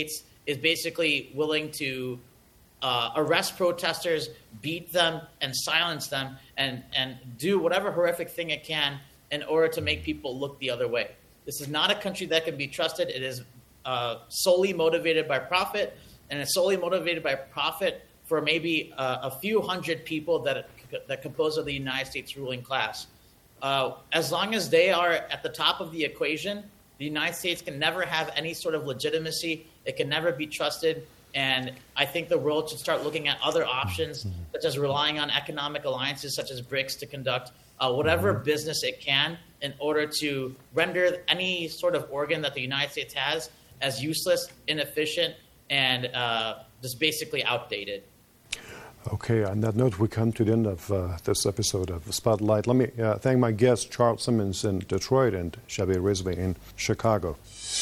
is basically willing to arrest protesters, beat them, and silence them, and do whatever horrific thing it can in order to make people look the other way. This is not a country that can be trusted. It is solely motivated by profit, and it's solely motivated by profit for maybe a few hundred people that compose of the United States ruling class. As long as they are at the top of the equation, the United States can never have any sort of legitimacy. It can never be trusted. And I think the world should start looking at other options, such as relying on economic alliances such as BRICS to conduct whatever business it can in order to render any sort of organ that the United States has as useless, inefficient, and just basically outdated. Okay, on that note, we come to the end of this episode of Spotlight. Let me thank my guests, Charles Simmons in Detroit and Shabir Rizvi in Chicago.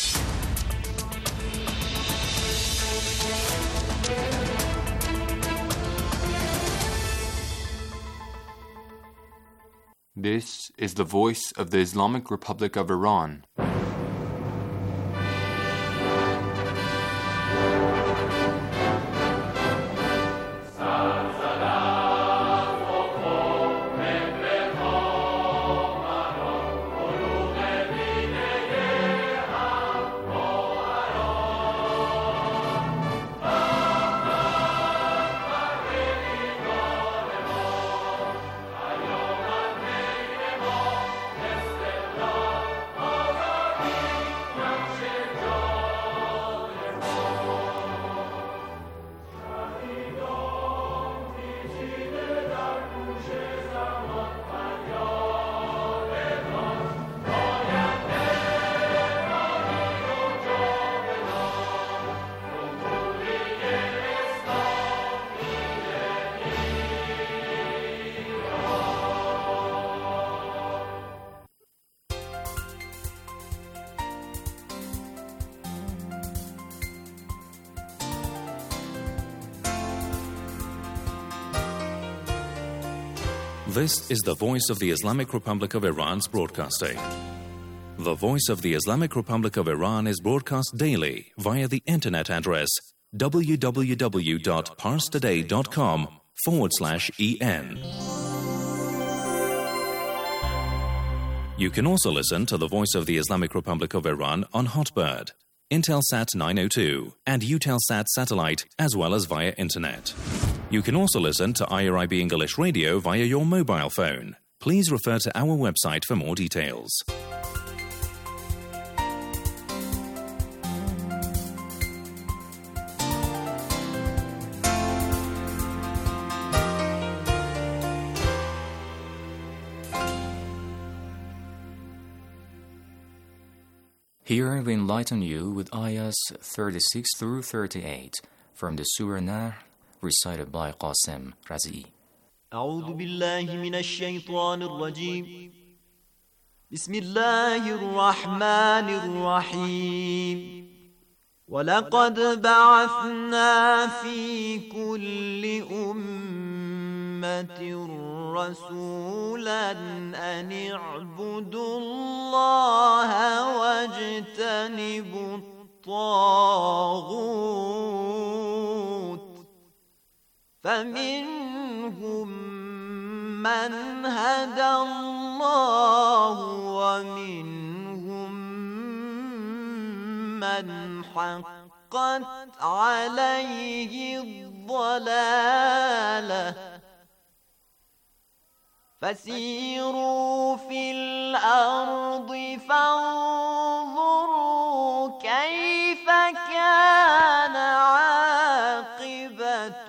This is the voice of the Islamic Republic of Iran. This is the voice of the Islamic Republic of Iran's broadcasting. The voice of the Islamic Republic of Iran is broadcast daily via the internet address www.parstoday.com/en. You can also listen to the voice of the Islamic Republic of Iran on Hotbird, Intelsat 902, and Eutelsat satellite, as well as via internet. You can also listen to IRIB English Radio via your mobile phone. Please refer to our website for more details. Here we enlighten you with ayahs 36 through 38 from the Surah Nahl, recited by Qasim Razi. أعوذ بالله من الشيطان الرجيم بسم الله الرحمن الرحيم ولقد بعثنا في كل أمة رسولا أن اعبدوا الله واجتنبوا الطاغوت فمنهم من هدى الله ومنهم من حقت عليه الضلالة فسيروا في الأرض فانظروا كيف كان عاقبة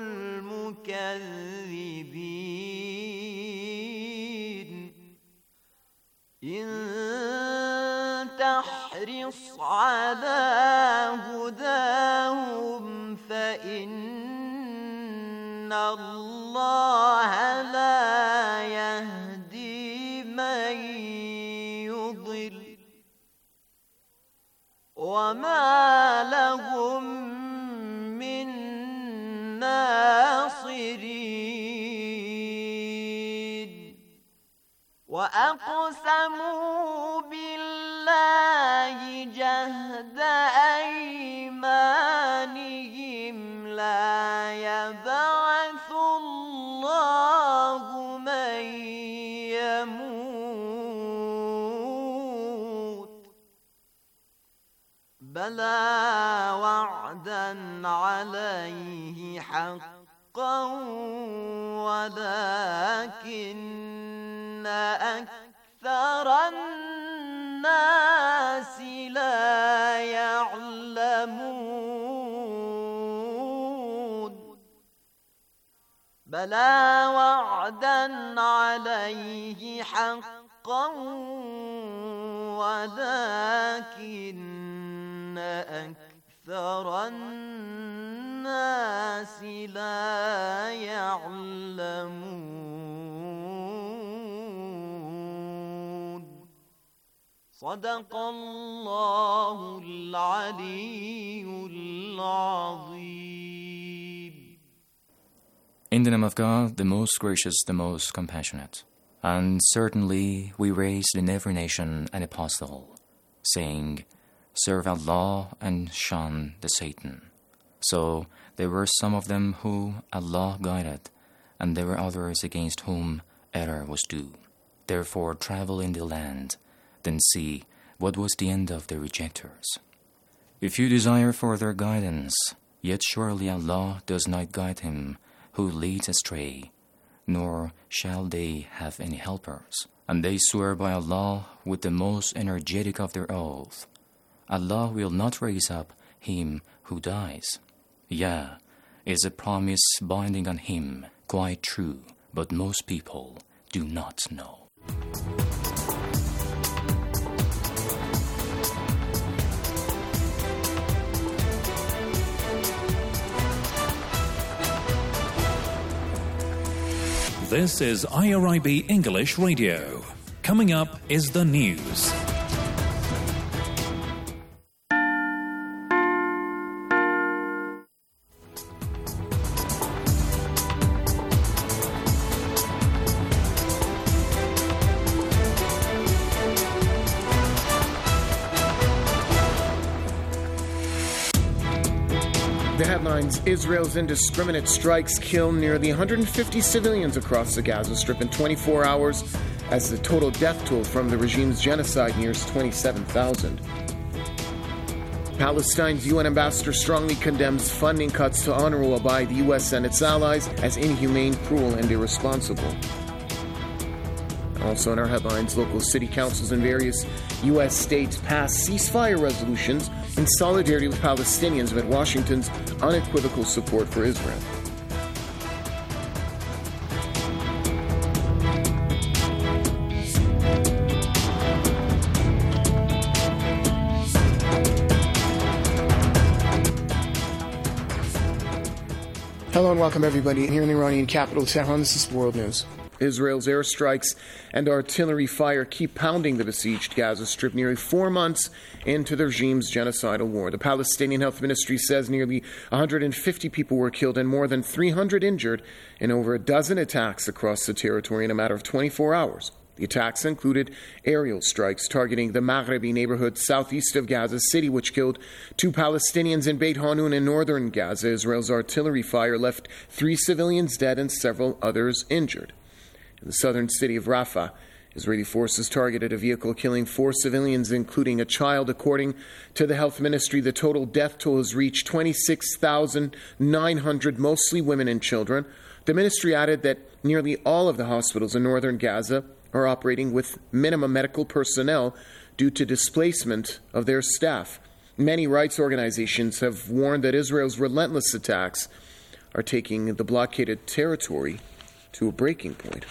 المكذبين إن تحرص على هداهم فإن الله لا يهدي من يضل وما لهم من ناصرين وأقسموا بالله جهد أيمانهم وعدا عليه حقا ولكن أكثر الناس لا يعلمون بلى وعدا عليه حقا ولكن أكثر الناس لا يعلمون صدق الله العلي العظيم. In the name of God, the most gracious, the most compassionate. And certainly we raised in every nation an apostle, saying, serve Allah and shun the Satan. So there were some of them who Allah guided, and there were others against whom error was due. Therefore travel in the land, then see what was the end of the rejectors. If you desire further guidance, yet surely Allah does not guide him who leads astray, nor shall they have any helpers. And they swear by Allah with the most energetic of their oath. Allah will not raise up him who dies. Yeah, is a promise binding on him quite true, but most people do not know. This is IRIB English Radio. Coming up is the news. The headlines: Israel's indiscriminate strikes kill nearly 150 civilians across the Gaza Strip in 24 hours, as the total death toll from the regime's genocide nears 27,000. Palestine's UN ambassador strongly condemns funding cuts to UNRWA by the U.S. and its allies as inhumane, cruel, and irresponsible. Also in our headlines, local city councils in various U.S. states passed ceasefire resolutions in solidarity with Palestinians amid Washington's unequivocal support for Israel. Hello and welcome everybody here in the Iranian capital, Tehran. This is World News. Israel's airstrikes and artillery fire keep pounding the besieged Gaza Strip nearly 4 months into the regime's genocidal war. The Palestinian Health Ministry says nearly 150 people were killed and more than 300 injured in over a dozen attacks across the territory in a matter of 24 hours. The attacks included aerial strikes targeting the Maghrebi neighborhood southeast of Gaza City, which killed 2 Palestinians in Beit Hanun in northern Gaza. Israel's artillery fire left 3 civilians dead and several others injured. In the southern city of Rafah, Israeli forces targeted a vehicle, killing 4 civilians, including a child. According to the health ministry, the total death toll has reached 26,900, mostly women and children. The ministry added that nearly all of the hospitals in northern Gaza are operating with minimum medical personnel due to displacement of their staff. Many rights organizations have warned that Israel's relentless attacks are taking the blockaded territory to a breaking point.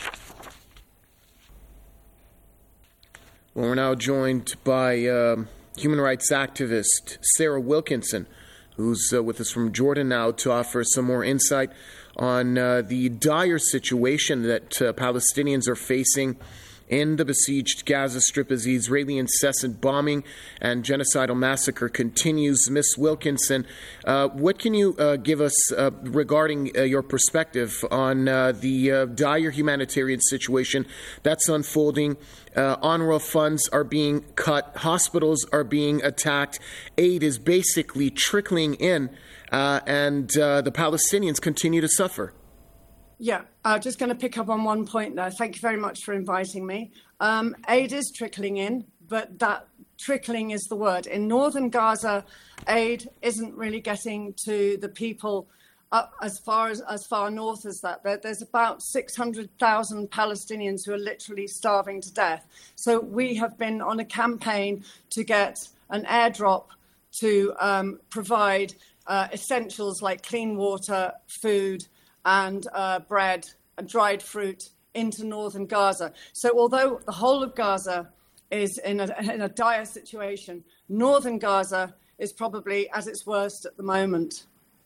Well, we're now joined by human rights activist Sarah Wilkinson, who's with us from Jordan now to offer some more insight on the dire situation that Palestinians are facing in the besieged Gaza Strip as the Israeli incessant bombing and genocidal massacre continues. Miss Wilkinson, what can you give us regarding your perspective on the dire humanitarian situation that's unfolding? UNRWA funds are being cut, hospitals are being attacked, aid is basically trickling in, and the Palestinians continue to suffer. Yeah, just going to pick up on one point there. Thank you very much for inviting me. Aid is trickling in, but that trickling is the word. In northern Gaza, aid isn't really getting to the people up as far north as that. There's about 600,000 Palestinians who are literally starving to death. So we have been on a campaign to get an airdrop to provide essentials like clean water, food, and bread and dried fruit into northern Gaza. So although the whole of Gaza is in a dire situation, northern Gaza is probably at its worst at the moment.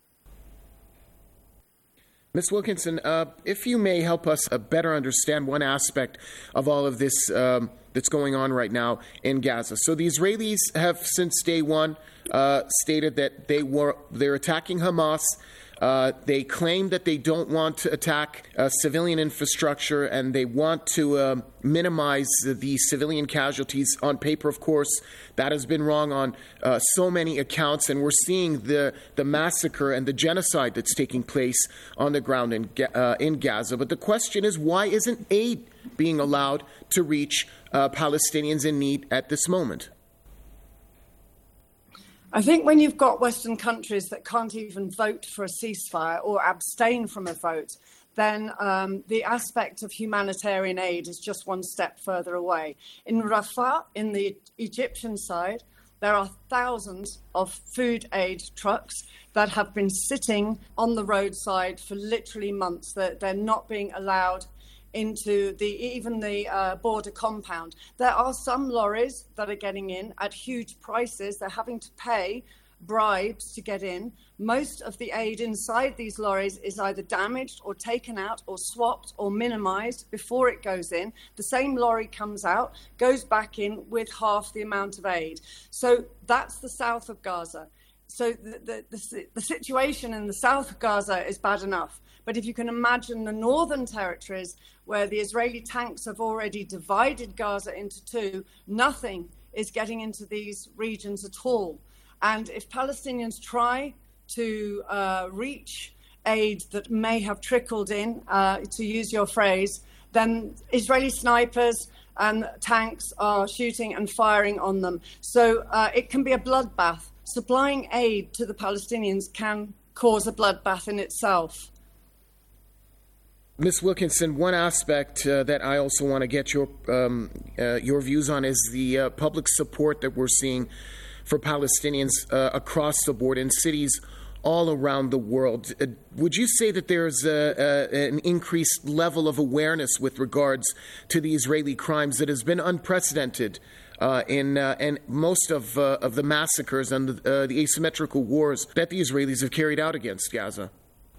Ms. Wilkinson, if you may help us better understand one aspect of all of this that's going on right now in Gaza. So the Israelis have since day one stated that they're attacking Hamas. They claim that they don't want to attack civilian infrastructure, and they want to minimize the civilian casualties. On paper, of course, that has been wrong on so many accounts, and we're seeing the massacre and the genocide that's taking place on the ground in Gaza. But the question is, why isn't aid being allowed to reach Palestinians in need at this moment? I think when you've got Western countries that can't even vote for a ceasefire or abstain from a vote, then the aspect of humanitarian aid is just one step further away. In Rafah, in the Egyptian side, there are thousands of food aid trucks that have been sitting on the roadside for literally months. They're not being allowed into even the border compound. There are some lorries that are getting in at huge prices. They're having to pay bribes to get in. Most of the aid inside these lorries is either damaged or taken out or swapped or minimized before it goes in. The same lorry comes out, goes back in with half the amount of aid. So that's the south of Gaza. So the situation in the south of Gaza is bad enough. But if you can imagine the northern territories where the Israeli tanks have already divided Gaza into two, nothing is getting into these regions at all. And if Palestinians try to reach aid that may have trickled in, to use your phrase, then Israeli snipers and tanks are shooting and firing on them. So it can be a bloodbath. Supplying aid to the Palestinians can cause a bloodbath in itself. Ms. Wilkinson, one aspect that I also want to get your views on is the public support that we're seeing for Palestinians across the board in cities all around the world. Would you say that there's an increased level of awareness with regards to the Israeli crimes that has been unprecedented in most of the massacres and the asymmetrical wars that the Israelis have carried out against Gaza?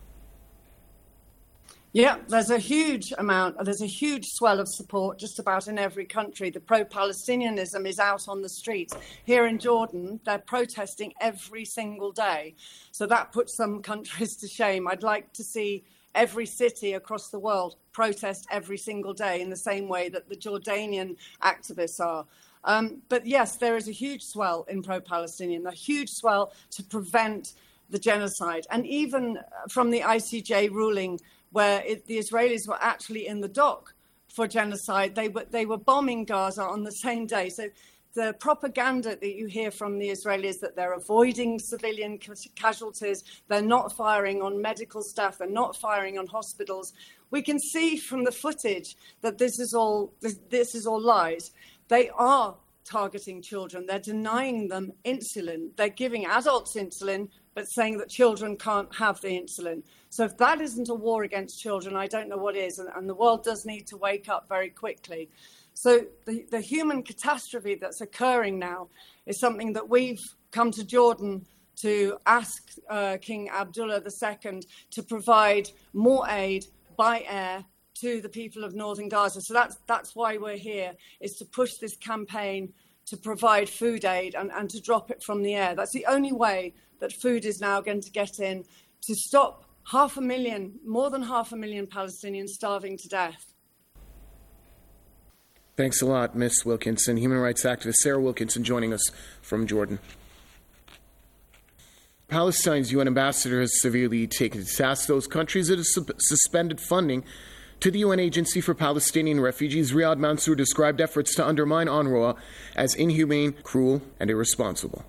Yeah, there's a huge swell of support just about in every country. The pro-Palestinianism is out on the streets. Here in Jordan, they're protesting every single day. So that puts some countries to shame. I'd like to see every city across the world protest every single day in the same way that the Jordanian activists are. But yes, there is a huge swell in pro-Palestinian, a huge swell to prevent the genocide. And even from the ICJ ruling, where the Israelis were actually in the dock for genocide, they were bombing Gaza on the same day. So the propaganda that you hear from the Israelis that they're avoiding civilian casualties, they're not firing on medical staff, they're not firing on hospitals. We can see from the footage that this is all lies. They are targeting children. They're denying them insulin. They're giving adults insulin, but saying that children can't have the insulin. So if that isn't a war against children, I don't know what is. And the world does need to wake up very quickly. So the human catastrophe that's occurring now is something that we've come to Jordan to ask King Abdullah II to provide more aid by air to the people of northern Gaza. So that's why we're here, is to push this campaign to provide food aid and to drop it from the air. That's the only way that food is now going to get in to stop more than 500,000 Palestinians starving to death. Thanks a lot, Ms. Wilkinson. Human rights activist Sarah Wilkinson joining us from Jordan. Palestine's UN ambassador has severely taken to task those countries that have suspended funding To the UN Agency for Palestinian Refugees, Riyad Mansour described efforts to undermine UNRWA as inhumane, cruel, and irresponsible.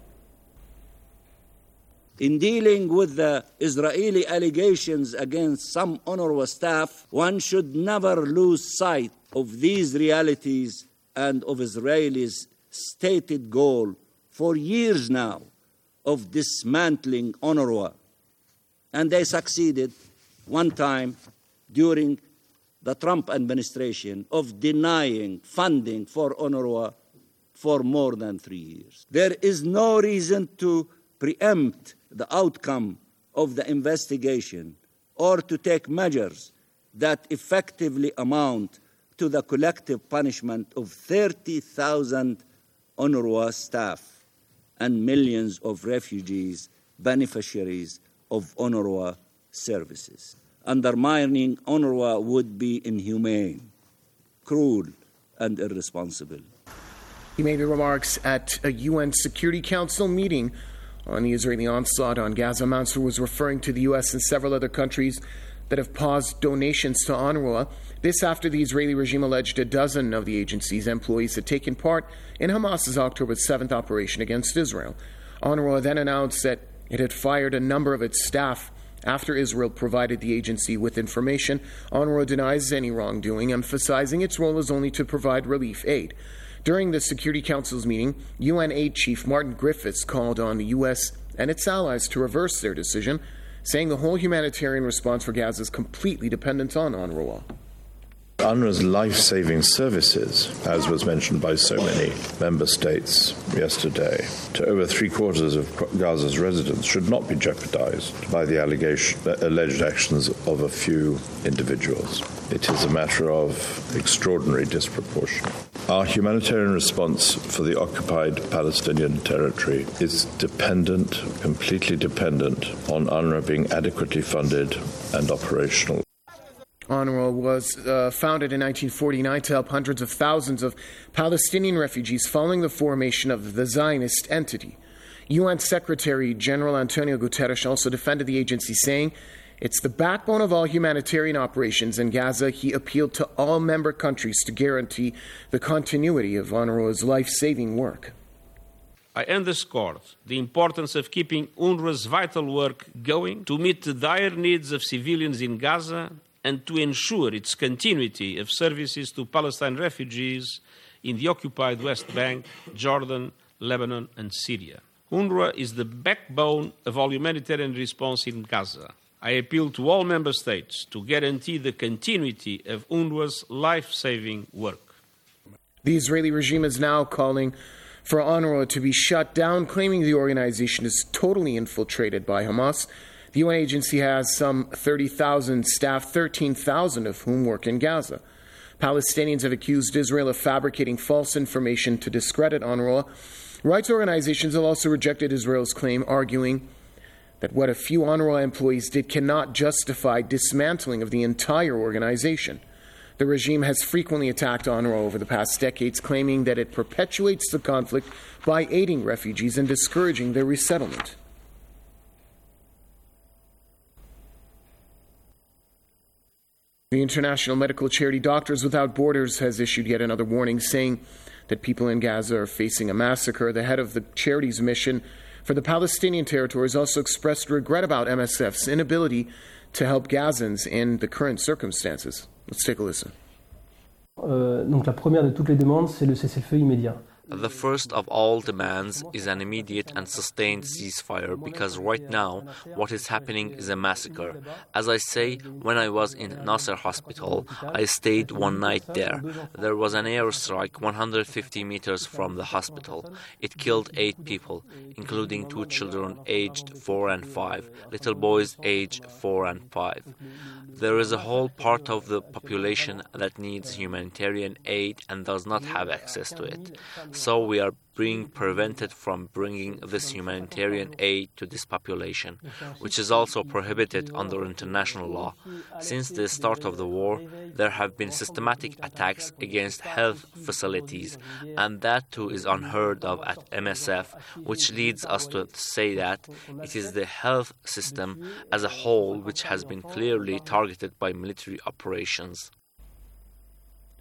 In dealing with the Israeli allegations against some UNRWA staff, one should never lose sight of these realities and of Israelis' stated goal for years now of dismantling UNRWA. And they succeeded one time during the Trump administration of denying funding for UNRWA for more than 3 years. There is no reason to preempt the outcome of the investigation or to take measures that effectively amount to the collective punishment of 30,000 UNRWA staff and millions of refugees, beneficiaries of UNRWA services. Undermining UNRWA would be inhumane, cruel, and irresponsible. He made the remarks at a UN Security Council meeting on the Israeli onslaught on Gaza. Mansour was referring to the U.S. and several other countries that have paused donations to UNRWA. This after the Israeli regime alleged a dozen of the agency's employees had taken part in Hamas's October 7th operation against Israel. UNRWA then announced that it had fired a number of its staff after Israel provided the agency with information. UNRWA denies any wrongdoing, emphasizing its role is only to provide relief aid. During the Security Council's meeting, UN Aid Chief Martin Griffiths called on the U.S. and its allies to reverse their decision, saying the whole humanitarian response for Gaza is completely dependent on UNRWA. UNRWA's life-saving services, as was mentioned by so many member states yesterday, to over three-quarters of Gaza's residents should not be jeopardized by the alleged actions of a few individuals. It is a matter of extraordinary disproportion. Our humanitarian response for the occupied Palestinian territory is completely dependent on UNRWA being adequately funded and operational. UNRWA was founded in 1949 to help hundreds of thousands of Palestinian refugees following the formation of the Zionist entity. UN Secretary General Antonio Guterres also defended the agency, saying it's the backbone of all humanitarian operations in Gaza. He appealed to all member countries to guarantee the continuity of UNRWA's life-saving work. I underscored the importance of keeping UNRWA's vital work going to meet the dire needs of civilians in Gaza and to ensure its continuity of services to Palestine refugees in the occupied West Bank, Jordan, Lebanon, and Syria. UNRWA is the backbone of all humanitarian response in Gaza. I appeal to all member states to guarantee the continuity of UNRWA's life-saving work. The Israeli regime is now calling for UNRWA to be shut down, claiming the organization is totally infiltrated by Hamas. The UN agency has some 30,000 staff, 13,000 of whom work in Gaza. Palestinians have accused Israel of fabricating false information to discredit UNRWA. Rights organizations have also rejected Israel's claim, arguing that what a few UNRWA employees did cannot justify dismantling of the entire organization. The regime has frequently attacked UNRWA over the past decades, claiming that it perpetuates the conflict by aiding refugees and discouraging their resettlement. The international medical charity Doctors Without Borders has issued yet another warning, saying that people in Gaza are facing a massacre. The head of the charity's mission for the Palestinian territories also expressed regret about MSF's inability to help Gazans in the current circumstances. Let's take a listen. Donc la première de toutes les demandes, c'est le cessez-le-feu immédiat. The first of all demands is an immediate and sustained ceasefire, because right now what is happening is a massacre. As I say, when I was in Nasser Hospital, I stayed one night there. There was an airstrike 150 meters from the hospital. It killed 8 people, including 2 children aged 4 and 5, little boys aged 4 and 5. There is a whole part of the population that needs humanitarian aid and does not have access to it. So we are being prevented from bringing this humanitarian aid to this population, which is also prohibited under international law. Since the start of the war, there have been systematic attacks against health facilities, and that too is unheard of at MSF, which leads us to say that it is the health system as a whole which has been clearly targeted by military operations.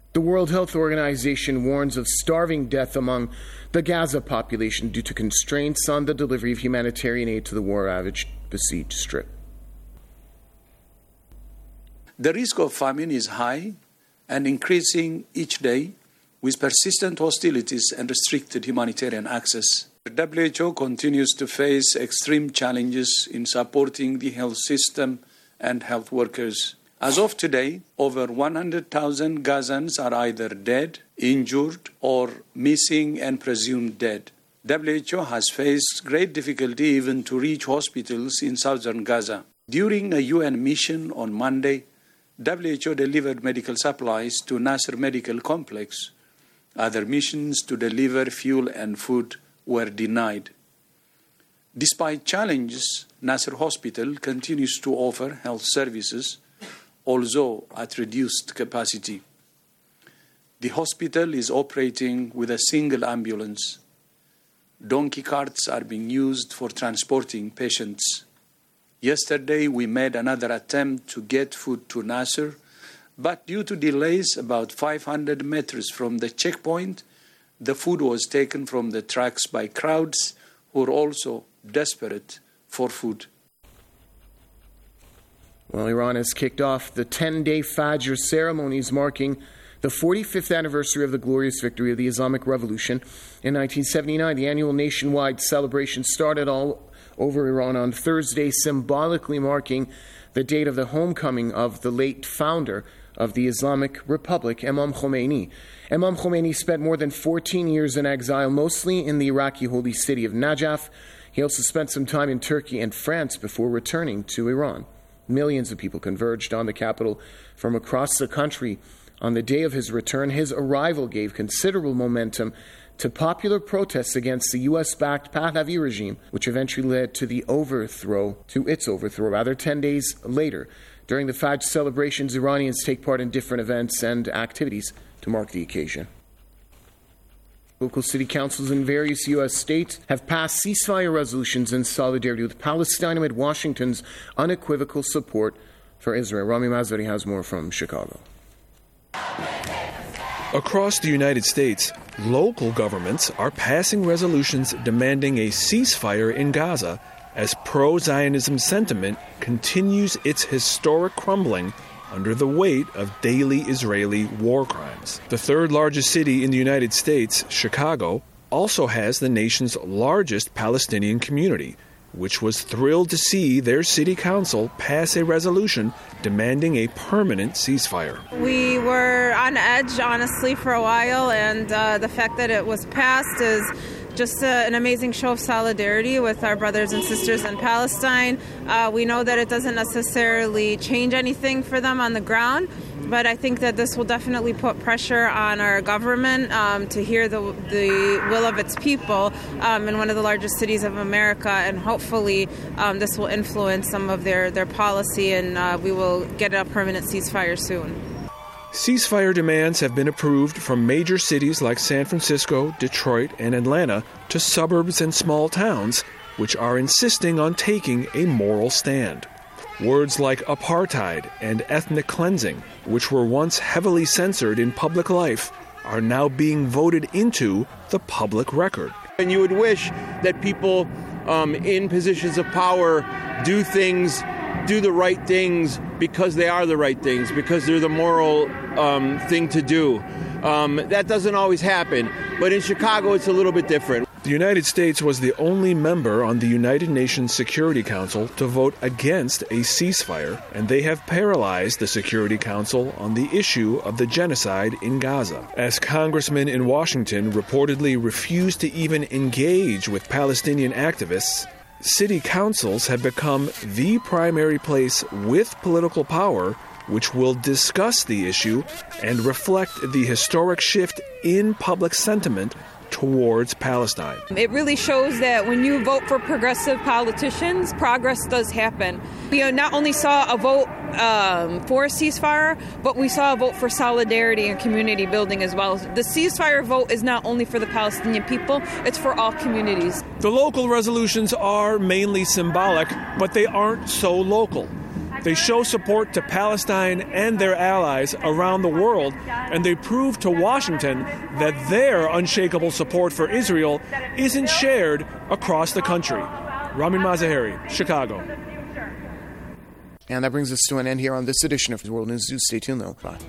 The World Health Organization warns of starving death among the Gaza population due to constraints on the delivery of humanitarian aid to the war-ravaged besieged Strip. The risk of famine is high and increasing each day with persistent hostilities and restricted humanitarian access. The WHO continues to face extreme challenges in supporting the health system and health workers. As of today, over 100,000 Gazans are either dead, injured, or missing and presumed dead. WHO has faced great difficulty even to reach hospitals in southern Gaza. During a UN mission on Monday, WHO delivered medical supplies to Nasser Medical Complex. Other missions to deliver fuel and food were denied. Despite challenges, Nasser Hospital continues to offer health services, although at reduced capacity. The hospital is operating with a single ambulance. Donkey carts are being used for transporting patients. Yesterday, we made another attempt to get food to Nasser, but due to delays about 500 meters from the checkpoint, the food was taken from the trucks by crowds who are also desperate for food. Well, Iran has kicked off the 10-day Fajr ceremonies marking the 45th anniversary of the glorious victory of the Islamic Revolution. In 1979, the annual nationwide celebration started all over Iran on Thursday, symbolically marking the date of the homecoming of the late founder of the Islamic Republic, Imam Khomeini. Imam Khomeini spent more than 14 years in exile, mostly in the Iraqi holy city of Najaf. He also spent some time in Turkey and France before returning to Iran. Millions of people converged on the capital from across the country. On the day of his return, his arrival gave considerable momentum to popular protests against the U.S.-backed Pahlavi regime, which eventually led to its overthrow 10 days later. During the Fajr celebrations, Iranians take part in different events and activities to mark the occasion. Local city councils in various U.S. states have passed ceasefire resolutions in solidarity with Palestine amid Washington's unequivocal support for Israel. Rami Mazari has more from Chicago. Across the United States, local governments are passing resolutions demanding a ceasefire in Gaza as pro-Zionism sentiment continues its historic crumbling under the weight of daily Israeli war crimes. The third largest city in the United States, Chicago, also has the nation's largest Palestinian community, which was thrilled to see their city council pass a resolution demanding a permanent ceasefire. We were on edge, honestly, for a while, and the fact that it was passed is just an amazing show of solidarity with our brothers and sisters in Palestine. We know that it doesn't necessarily change anything for them on the ground, but I think that this will definitely put pressure on our government to hear the will of its people in one of the largest cities of America, and hopefully this will influence some of their policy, and we will get a permanent ceasefire soon. Ceasefire demands have been approved from major cities like San Francisco, Detroit, and Atlanta to suburbs and small towns, which are insisting on taking a moral stand. Words like apartheid and ethnic cleansing, which were once heavily censored in public life, are now being voted into the public record. And you would wish that people in positions of power do the right things because they are the right things, because they're the moral thing to do. That doesn't always happen, but in Chicago it's a little bit different. The United States was the only member on the United Nations Security Council to vote against a ceasefire, and they have paralyzed the Security Council on the issue of the genocide in Gaza. As congressmen in Washington reportedly refused to even engage with Palestinian activists, city councils have become the primary place with political power which will discuss the issue and reflect the historic shift in public sentiment towards Palestine. It really shows that when you vote for progressive politicians, progress does happen. We not only saw a vote for a ceasefire, but we saw a vote for solidarity and community building as well. The ceasefire vote is not only for the Palestinian people, it's for all communities. The local resolutions are mainly symbolic, but they aren't so local. They show support to Palestine and their allies around the world, and they prove to Washington that their unshakable support for Israel isn't shared across the country. Ramin Mazaheri, Chicago. And that brings us to an end here on this edition of World News. Do stay tuned, though. Bye.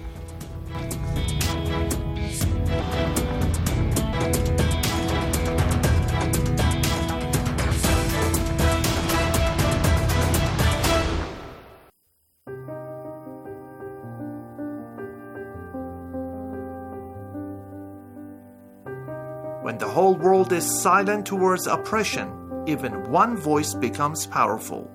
When the whole world is silent towards oppression, even one voice becomes powerful.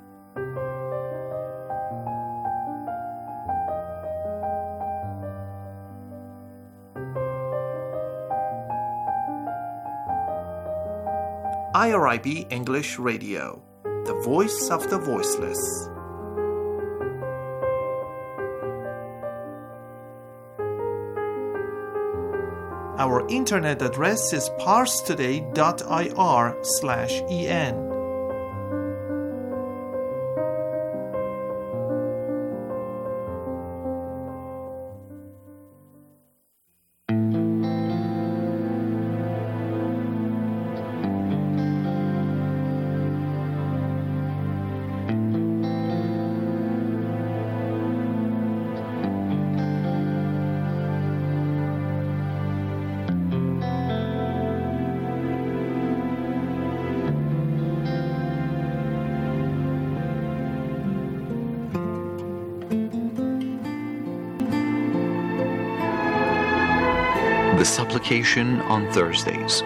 IRIB English Radio, the voice of the voiceless. Our internet address is parstoday.ir/en. The supplication on Thursdays.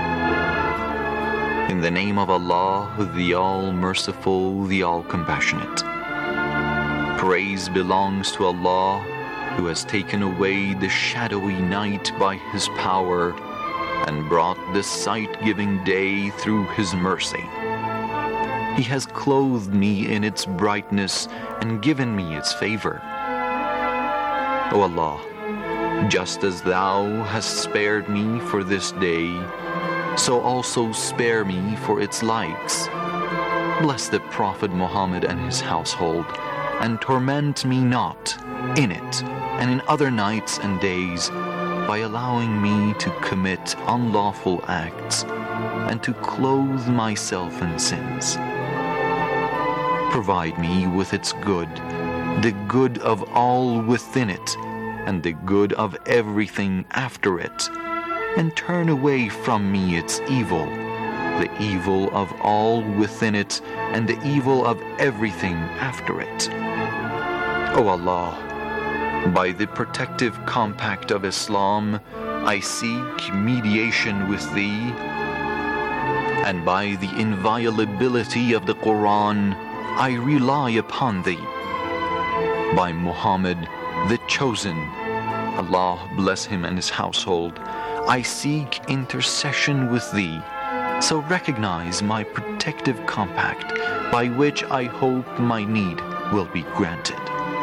In the name of Allah, the All-Merciful, the All-Compassionate. Praise belongs to Allah, who has taken away the shadowy night by His power and brought the sight-giving day through His mercy. He has clothed me in its brightness and given me its favor. O Allah, just as Thou hast spared me for this day, so also spare me for its likes. Bless the Prophet Muhammad and his household, and torment me not in it and in other nights and days by allowing me to commit unlawful acts and to clothe myself in sins. Provide me with its good, the good of all within it, and the good of everything after it, and turn away from me its evil, the evil of all within it, and the evil of everything after it. O Allah, by the protective compact of Islam, I seek mediation with Thee, and by the inviolability of the Quran, I rely upon Thee. By Muhammad, the Chosen, Allah bless him and his household, I seek intercession with Thee, so recognize my protective compact, by which I hope my need will be granted.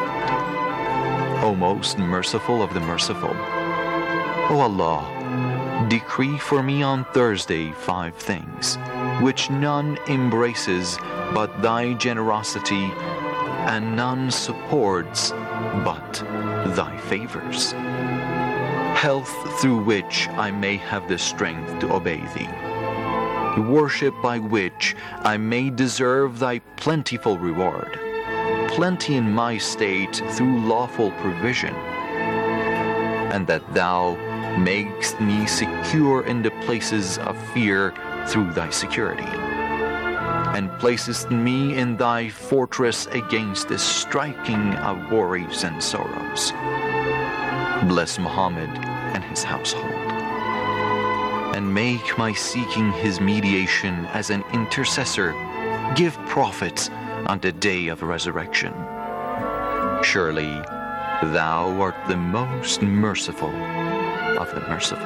O most merciful of the merciful, O Allah, decree for me on Thursday 5 things, which none embraces but Thy generosity, and none supports but Thy favors. Health through which I may have the strength to obey Thee. Worship by which I may deserve Thy plentiful reward. Plenty in my state through lawful provision. And that Thou makest me secure in the places of fear through Thy security, and placest me in Thy fortress against the striking of worries and sorrows. Bless Muhammad and his household, and make my seeking his mediation as an intercessor give profit on the day of resurrection. Surely Thou art the most merciful of the merciful.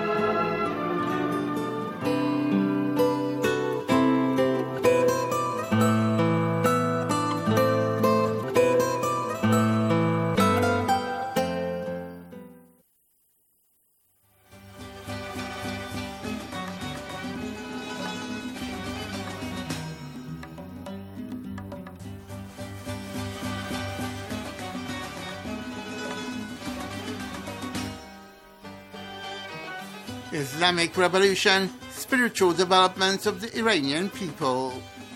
Islamic Revolution, spiritual development of the Iranian people.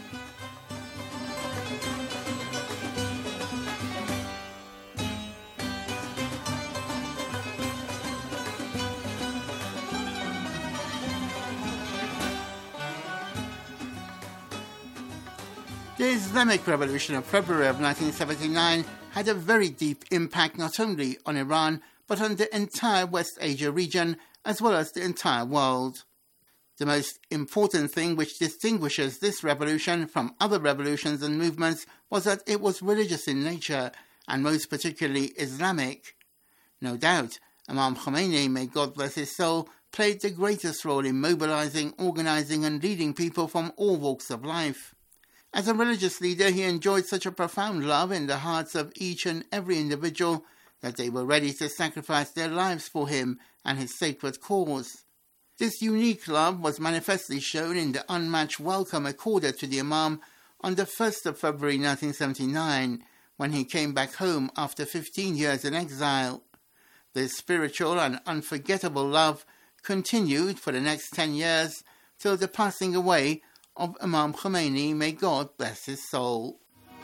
The Islamic Revolution of February of 1979 had a very deep impact not only on Iran, but on the entire West Asia region, as well as the entire world. The most important thing which distinguishes this revolution from other revolutions and movements was that it was religious in nature, and most particularly Islamic. No doubt, Imam Khomeini, may God bless his soul, played the greatest role in mobilizing, organizing and leading people from all walks of life. As a religious leader, he enjoyed such a profound love in the hearts of each and every individual that they were ready to sacrifice their lives for him and his sacred cause. This unique love was manifestly shown in the unmatched welcome accorded to the Imam on the 1st of February 1979, when he came back home after 15 years in exile. This spiritual and unforgettable love continued for the next 10 years till the passing away of Imam Khomeini, may God bless his soul.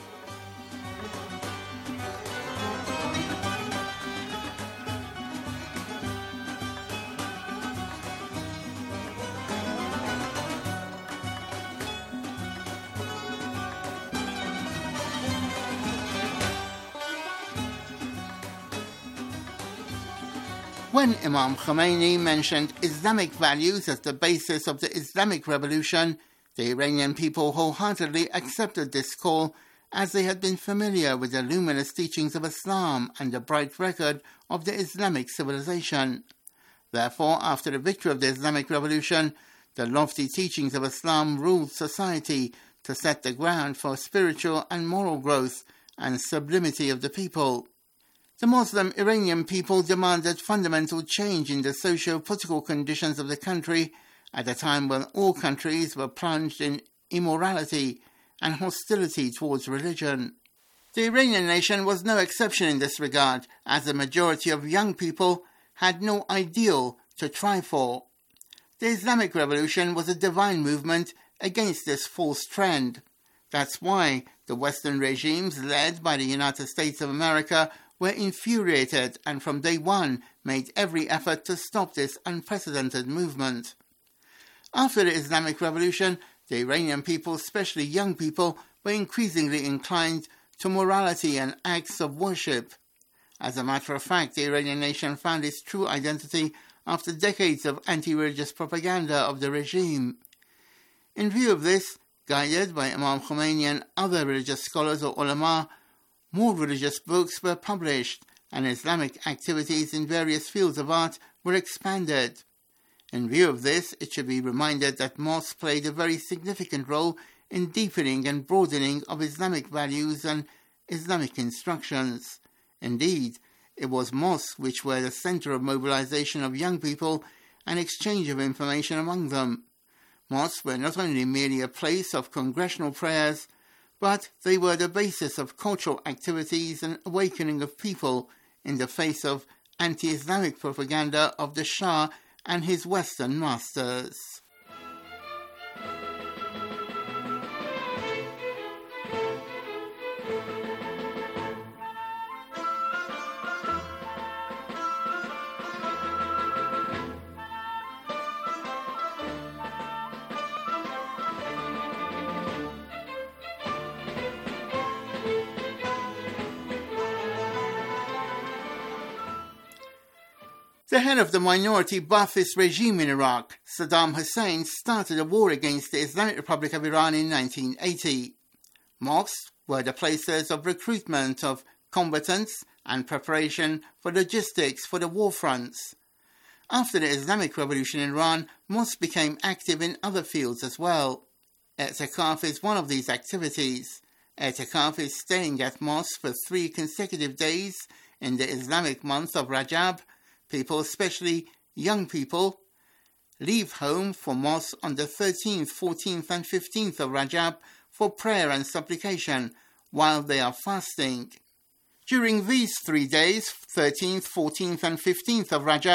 When Imam Khomeini mentioned Islamic values as the basis of the Islamic Revolution, the Iranian people wholeheartedly accepted this call, as they had been familiar with the luminous teachings of Islam and the bright record of the Islamic civilization. Therefore, after the victory of the Islamic Revolution, the lofty teachings of Islam ruled society to set the ground for spiritual and moral growth and sublimity of the people. The Muslim Iranian people demanded fundamental change in the socio-political conditions of the country at a time when all countries were plunged in immorality and hostility towards religion. The Iranian nation was no exception in this regard, as the majority of young people had no ideal to try for. The Islamic Revolution was a divine movement against this false trend. That's why the Western regimes, led by the United States of America, were infuriated and from day one made every effort to stop this unprecedented movement. After the Islamic Revolution, the Iranian people, especially young people, were increasingly inclined to morality and acts of worship. As a matter of fact, the Iranian nation found its true identity after decades of anti-religious propaganda of the regime. In view of this, guided by Imam Khomeini and other religious scholars or ulama, more religious books were published, and Islamic activities in various fields of art were expanded. In view of this, it should be reminded that mosques played a very significant role in deepening and broadening of Islamic values and Islamic instructions. Indeed, it was mosques which were the center of mobilization of young people and exchange of information among them. Mosques were not only merely a place of congregational prayers, but they were the basis of cultural activities and awakening of people in the face of anti-Islamic propaganda of the Shah and his Western masters. The head of the minority Ba'athist regime in Iraq, Saddam Hussein, started a war against the Islamic Republic of Iran in 1980. Mosques were the places of recruitment of combatants and preparation for logistics for the war fronts. After the Islamic Revolution in Iran, mosques became active in other fields as well. I'tikaf is one of these activities. I'tikaf is staying at mosques for 3 consecutive days in the Islamic month of Rajab. People, especially young people, leave home for mosque on the 13th, 14th and 15th of Rajab for prayer and supplication while they are fasting. During these 3 days, 13th, 14th and 15th of Rajab,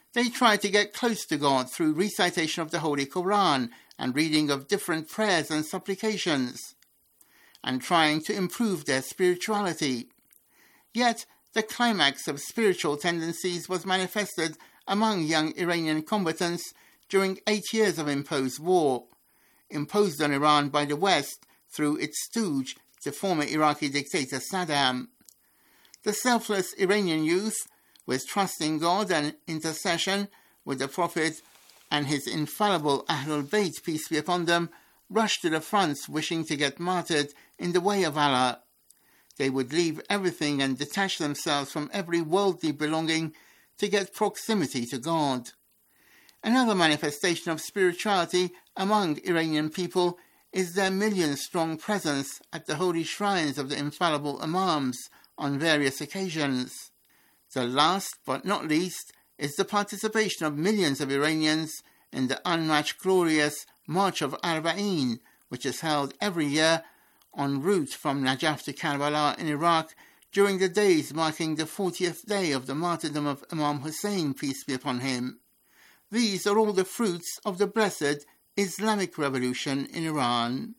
They try to get close to God through recitation of the Holy Quran and reading of different prayers and supplications, and trying to improve their spirituality. Yet, the climax of spiritual tendencies was manifested among young Iranian combatants during 8 years of imposed war, imposed on Iran by the West through its stooge, the former Iraqi dictator Saddam. The selfless Iranian youth, with trust in God and intercession with the Prophet and his infallible Ahlul Bayt, peace be upon them, rushed to the fronts wishing to get martyred in the way of Allah. They would leave everything and detach themselves from every worldly belonging to get proximity to God. Another manifestation of spirituality among Iranian people is their million-strong presence at the holy shrines of the infallible Imams on various occasions. The last but not least is the participation of millions of Iranians in the unmatched glorious March of Arba'in, which is held every year en route from Najaf to Karbala in Iraq during the days marking the 40th day of the martyrdom of Imam Hussein, peace be upon him. These are all the fruits of the blessed Islamic Revolution in Iran.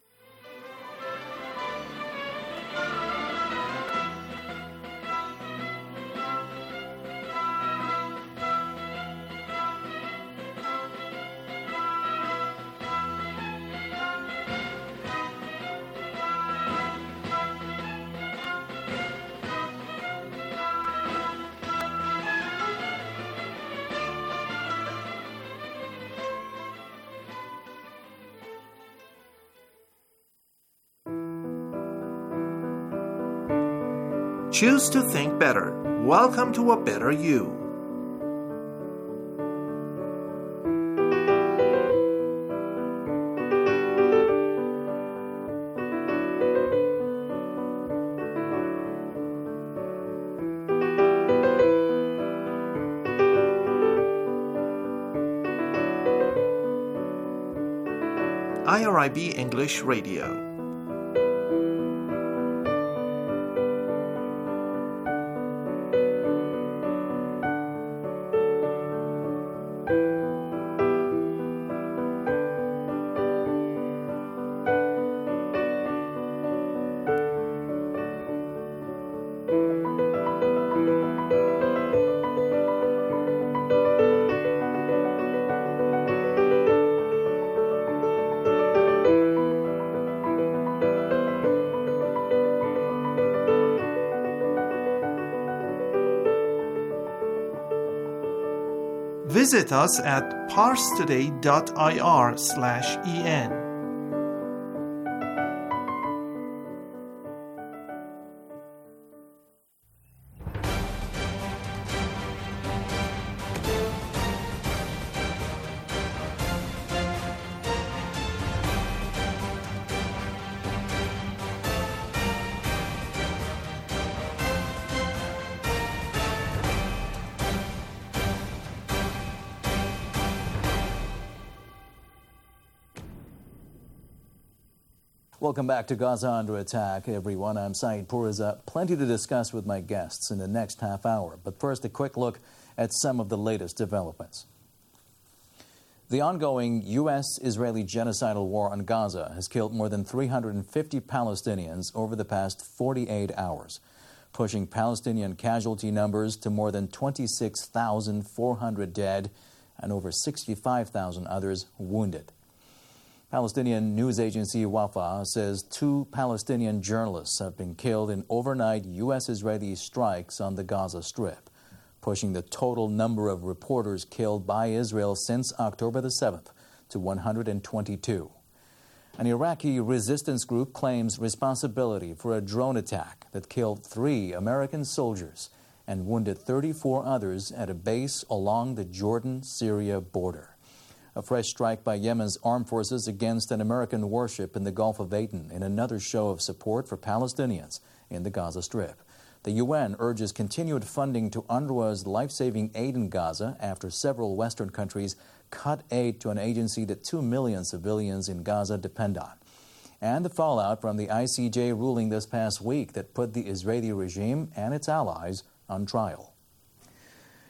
Choose to think better. Welcome to a better you. IRIB English Radio. Visit us at parstoday.ir/en. Welcome back to Gaza Under Attack, everyone. I'm Saeed Poureza. Plenty to discuss with my guests in the next half hour. But first, a quick look at some of the latest developments. The ongoing U.S.-Israeli genocidal war on Gaza has killed more than 350 Palestinians over the past 48 hours, pushing Palestinian casualty numbers to more than 26,400 dead and over 65,000 others wounded. Palestinian news agency Wafa says 2 Palestinian journalists have been killed in overnight U.S.-Israeli strikes on the Gaza Strip, pushing the total number of reporters killed by Israel since October the 7th to 122. An Iraqi resistance group claims responsibility for a drone attack that killed 3 American soldiers and wounded 34 others at a base along the Jordan-Syria border. A fresh strike by Yemen's armed forces against an American warship in the Gulf of Aden in another show of support for Palestinians in the Gaza Strip. The UN urges continued funding to UNRWA's life-saving aid in Gaza after several Western countries cut aid to an agency that 2 million civilians in Gaza depend on. And the fallout from the ICJ ruling this past week that put the Israeli regime and its allies on trial.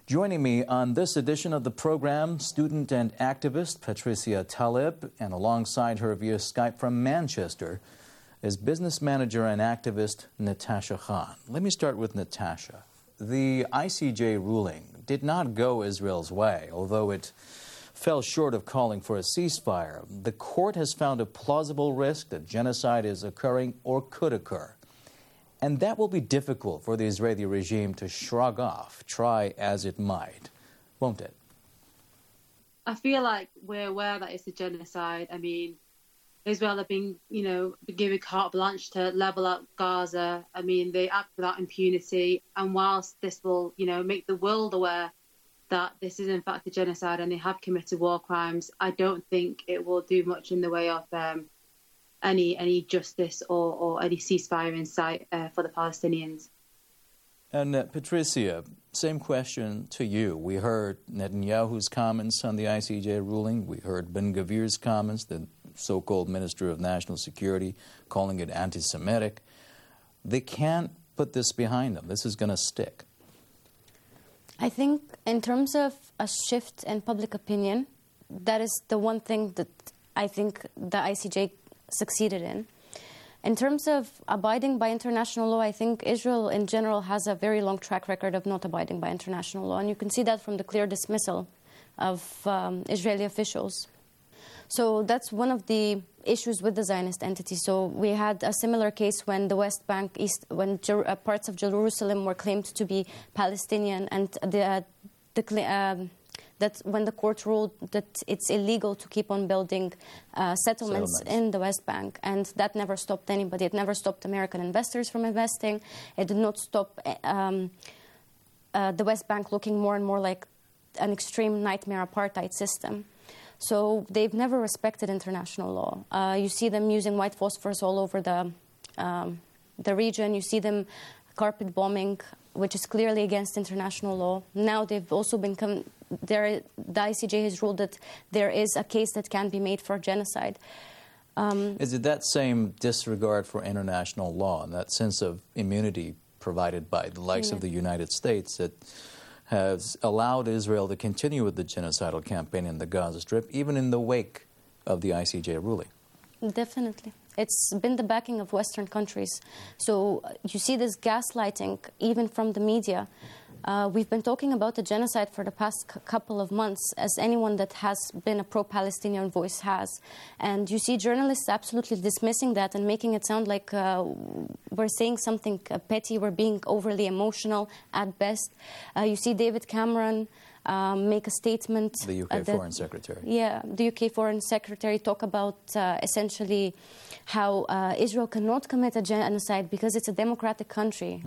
Joining me on this edition of the program, student and activist Patricia Talib, and alongside her via Skype from Manchester is business manager and activist Natasha Khan. Let me start with Natasha. The ICJ ruling did not go Israel's way, although it fell short of calling for a ceasefire. The court has found a plausible risk that genocide is occurring or could occur. And that will be difficult for the Israeli regime to shrug off, try as it might, won't it? I feel like we're aware that it's a genocide. I mean, Israel have been, giving carte blanche to level up Gaza. I mean, they act without impunity. And whilst this will, make the world aware that this is in fact a genocide and they have committed war crimes, I don't think it will do much in the way of any justice or any ceasefire in sight for the Palestinians. And Patricia, same question to you. We heard Netanyahu's comments on the ICJ ruling. We heard Ben Gvir's comments, the so-called Minister of National Security, calling it anti-Semitic. They can't put this behind them. This is going to stick. I think in terms of a shift in public opinion, that is the one thing that I think the ICJ succeeded in. In terms of abiding by international law, I think Israel in general has a very long track record of not abiding by international law, and you can see that from the clear dismissal of Israeli officials. So that's one of the issues with the Zionist entity. So we had a similar case when the West Bank, when parts of Jerusalem were claimed to be Palestinian, and that when the court ruled that it's illegal to keep on building settlements in the West Bank. And that never stopped anybody. It never stopped American investors from investing. It did not stop the West Bank looking more and more like an extreme nightmare apartheid system. So they've never respected international law. You see them using white phosphorus all over the region. You see them carpet bombing, which is clearly against international law. Now they've also become... the ICJ has ruled that there is a case that can be made for genocide. Is it that same disregard for international law and that sense of immunity provided by the likes of the United States that has allowed Israel to continue with the genocidal campaign in the Gaza Strip, even in the wake of the ICJ ruling? Definitely. It's been the backing of Western countries. So you see this gaslighting, even from the media. We've been talking about the genocide for the past couple of months, as anyone that has been a pro-Palestinian voice has. And you see journalists absolutely dismissing that and making it sound like we're saying something petty, we're being overly emotional at best. You see David Cameron make a statement. The UK Foreign Secretary. Yeah, the UK Foreign Secretary talk about essentially how Israel cannot commit a genocide because it's a democratic country.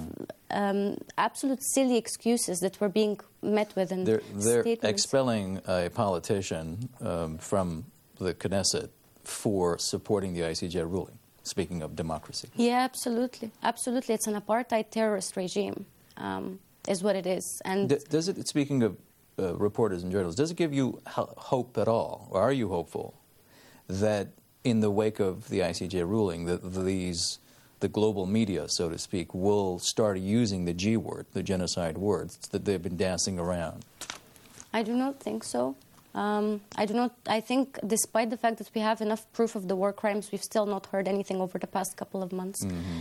Absolute silly excuses that were being met with in They're expelling a politician from the Knesset for supporting the ICJ ruling, speaking of democracy. Yeah, absolutely. Absolutely. It's an apartheid terrorist regime. Is what it is. And does it, speaking of reporters and journalists, does it give you hope at all, or are you hopeful that in the wake of the ICJ ruling that the global media, so to speak, will start using the G word, the genocide words that they've been dancing around? I do not think so. I think despite the fact that we have enough proof of the war crimes, we've still not heard anything over the past couple of months.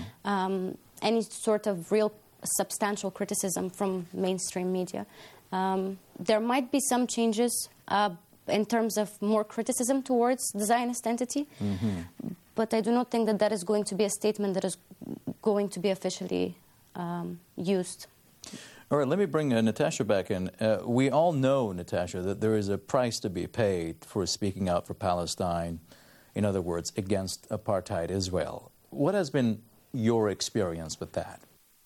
Any sort of real substantial criticism from mainstream media. There might be some changes in terms of more criticism towards the Zionist entity, but I do not think that is going to be a statement that is going to be officially used. All right, let me bring Natasha back in. We all know, Natasha, that there is a price to be paid for speaking out for Palestine, in other words, against apartheid Israel. What has been your experience with that?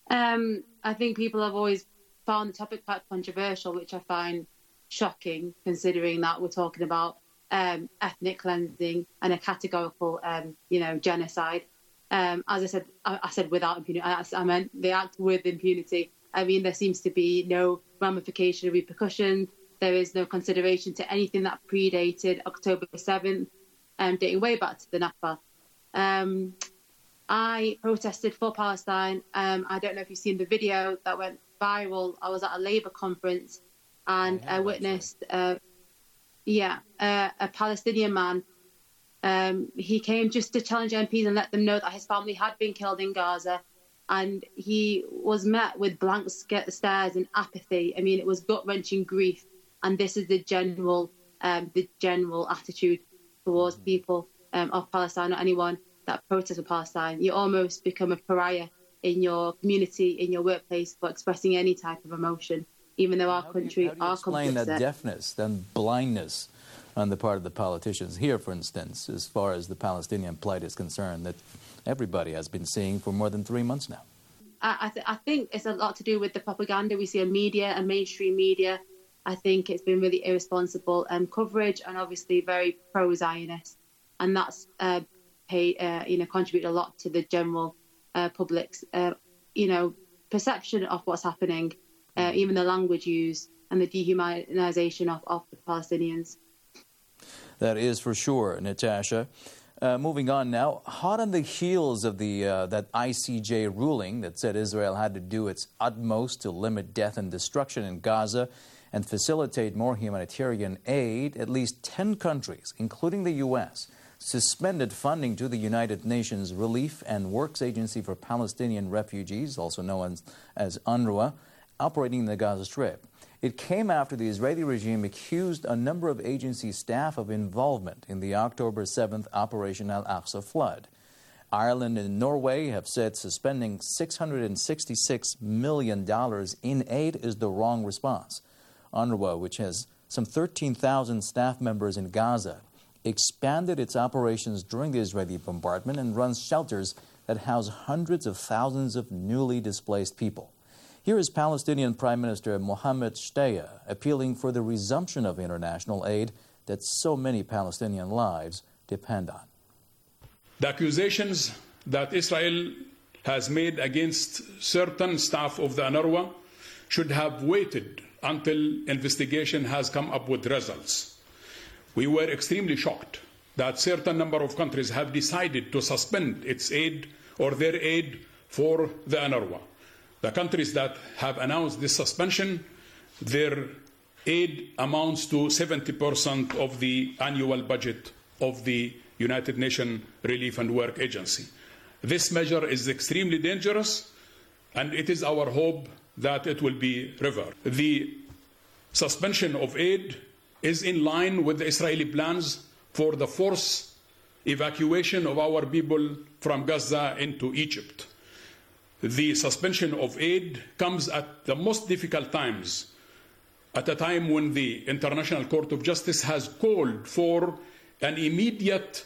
I think people have always found the topic quite controversial, which I find shocking, considering that we're talking about ethnic cleansing and a categorical, genocide. As I said without impunity. I meant they act with impunity. I mean, there seems to be no ramification or repercussion. There is no consideration to anything that predated October 7th, dating way back to the Nakba. I protested for Palestine. I don't know if you've seen the video that went viral. I was at a Labour conference and I witnessed, a Palestinian man. He came just to challenge MPs and let them know that his family had been killed in Gaza. And he was met with blank stares and apathy. I mean, it was gut-wrenching grief. And this is the general attitude towards people of Palestine or anyone that protests for Palestine. You almost become a pariah in your community, in your workplace, for expressing any type of emotion, even though our country are complicit. Explain that deafness and blindness on the part of the politicians here, for instance, as far as the Palestinian plight is concerned, that everybody has been seeing for more than 3 months now. I think it's a lot to do with the propaganda we see in media and mainstream media. I think it's been really irresponsible coverage and obviously very pro-Zionist, and that's contributed a lot to the general public's perception of what's happening, even the language used and the dehumanization of the Palestinians. That is for sure, Natasha. Moving on now, hot on the heels of that ICJ ruling that said Israel had to do its utmost to limit death and destruction in Gaza and facilitate more humanitarian aid, at least 10 countries, including the U.S., suspended funding to the United Nations Relief and Works Agency for Palestinian Refugees, also known as UNRWA, operating in the Gaza Strip. It came after the Israeli regime accused a number of agency staff of involvement in the October 7th Operation Al-Aqsa flood. Ireland and Norway have said suspending $666 million in aid is the wrong response. UNRWA, which has some 13,000 staff members in Gaza, expanded its operations during the Israeli bombardment and runs shelters that house hundreds of thousands of newly displaced people. Here is Palestinian Prime Minister Mohammed Shtayyeh appealing for the resumption of international aid that so many Palestinian lives depend on. The accusations that Israel has made against certain staff of the UNRWA should have waited until investigation has come up with results. We were extremely shocked that certain number of countries have decided to suspend its aid or their aid for the UNRWA. The countries that have announced this suspension, their aid amounts to 70% of the annual budget of the United Nations Relief and Work Agency. This measure is extremely dangerous, and it is our hope that it will be reversed. The suspension of aid is in line with the Israeli plans for the forced evacuation of our people from Gaza into Egypt. The suspension of aid comes at the most difficult times, at a time when the International Court of Justice has called for an immediate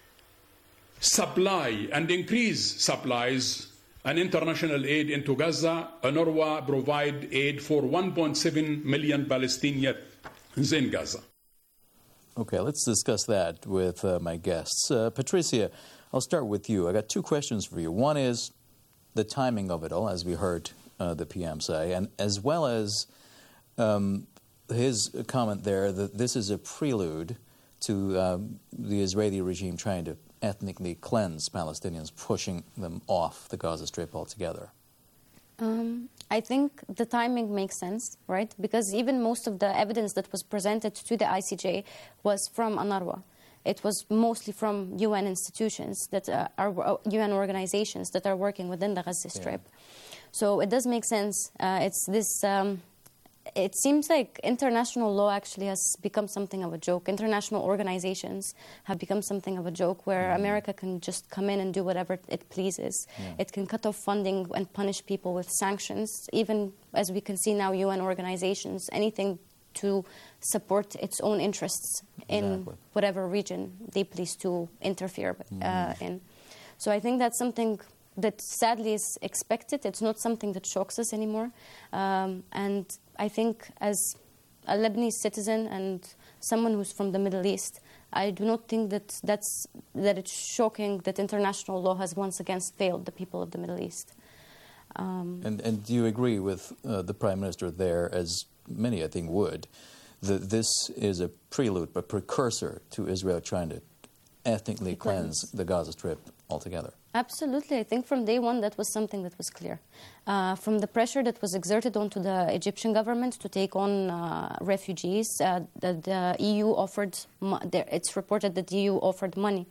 supply and increase supplies and international aid into Gaza. UNRWA provide aid for 1.7 million Palestinians in Gaza. Okay, let's discuss that with my guests. Patricia, I'll start with you. I got two questions for you. One is the timing of it all, as we heard the PM say, and as well as his comment there that this is a prelude to the Israeli regime trying to ethnically cleanse Palestinians, pushing them off the Gaza Strip altogether. I think the timing makes sense, right? Because even most of the evidence that was presented to the ICJ was from UNRWA. It was mostly from UN institutions that are UN organizations that are working within the Gaza Strip. Yeah. So it does make sense. It's this. It seems like international law actually has become something of a joke. International organizations have become something of a joke where America can just come in and do whatever it pleases. Yeah. It can cut off funding and punish people with sanctions, even as we can see now, UN organizations, anything to support its own interests in whatever region they please to interfere in. So I think that's something that sadly is expected. It's not something that shocks us anymore. And I think as a Lebanese citizen and someone who's from the Middle East, I do not think that it's shocking that international law has once again failed the people of the Middle East. And do you agree with the Prime Minister there, as many I think would, that this is a prelude, a precursor to Israel trying to ethnically cleanse the Gaza Strip altogether? Absolutely. I think from day one that was something that was clear. From the pressure that was exerted onto the Egyptian government to take on refugees, the EU offered, it's reported that the EU offered money,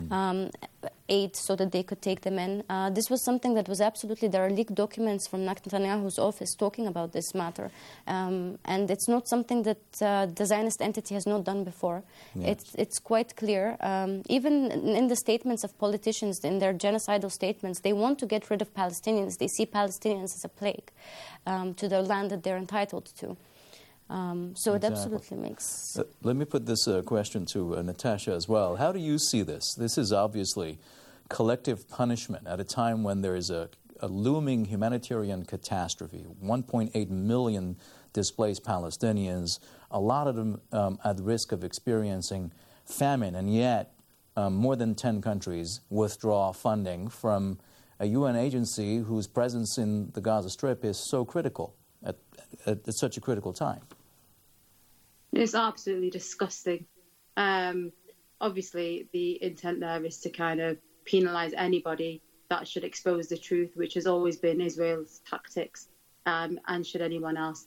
aid, so that they could take them in. This was something that was absolutely, there are leaked documents from Netanyahu's office talking about this matter. And it's not something that the Zionist entity has not done before. Yes. It's quite clear. Even in the statements of politicians, in their genocidal statements, they want to get rid of Palestinians. They see Palestinians as a plague to the land that they're entitled to. So it absolutely makes... let me put this question to Natasha as well. How do you see this? This is obviously collective punishment at a time when there is a looming humanitarian catastrophe. 1.8 million displaced Palestinians, a lot of them at risk of experiencing famine, and yet more than 10 countries withdraw funding from a UN agency whose presence in the Gaza Strip is so critical at such a critical time. It's absolutely disgusting. Obviously, the intent there is to kind of penalise anybody that should expose the truth, which has always been Israel's tactics, and should anyone else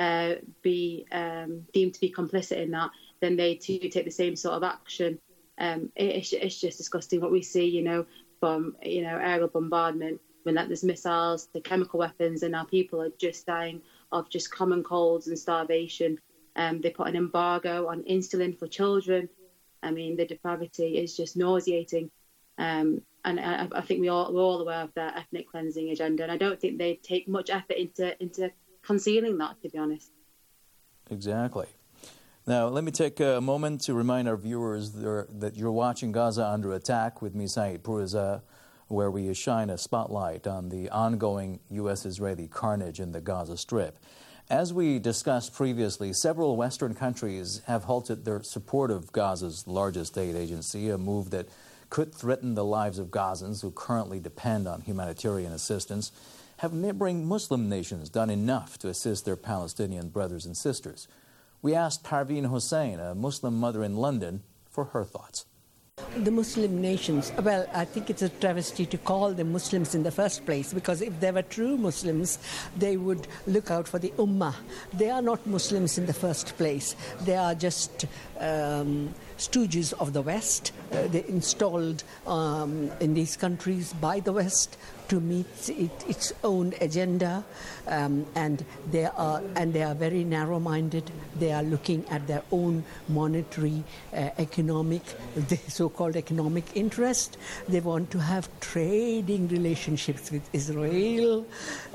be deemed to be complicit in that, then they too take the same sort of action. It's just disgusting what we see, from aerial bombardment, relentless missiles, to chemical weapons, and now people are just dying of just common colds and starvation. They put an embargo on insulin for children. I mean, the depravity is just nauseating. And I think we're all aware of their ethnic cleansing agenda, and I don't think they take much effort into concealing that, to be honest. Exactly. Now, let me take a moment to remind our viewers that you're watching Gaza Under Attack with me, Saeed Pourreza, where we shine a spotlight on the ongoing U.S.-Israeli carnage in the Gaza Strip. As we discussed previously, several Western countries have halted their support of Gaza's largest aid agency, a move that could threaten the lives of Gazans who currently depend on humanitarian assistance. Have neighboring Muslim nations done enough to assist their Palestinian brothers and sisters? We asked Parveen Hussain, a Muslim mother in London, for her thoughts. The Muslim nations, well, I think it's a travesty to call them Muslims in the first place, because if they were true Muslims, they would look out for the Ummah. They are not Muslims in the first place. They are just stooges of the West. They're installed in these countries by the West to meet its own agenda, and they are very narrow-minded. They are looking at their own monetary, economic, the so-called economic interest. They want to have trading relationships with Israel,